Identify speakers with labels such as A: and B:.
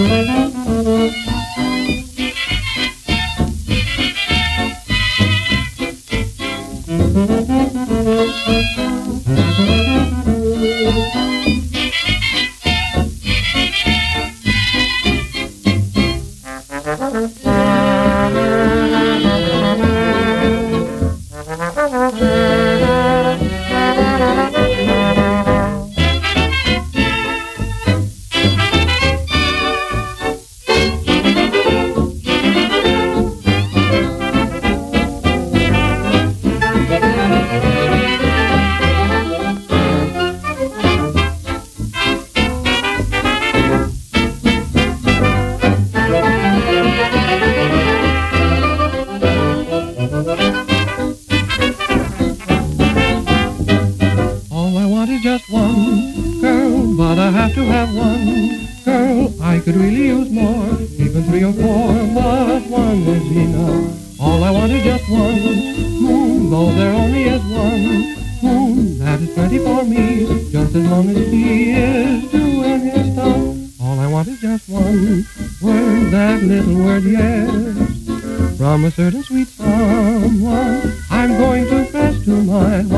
A: Just one girl, but I have to have one girl. I could really use more, even 3 or 4, but one is enough. All I want is just one moon, though there only is one moon. That is plenty for me, just as long as he is doing his stuff. All I want is just one word, that little word, yes, from a certain sweet someone. I'm going to press to my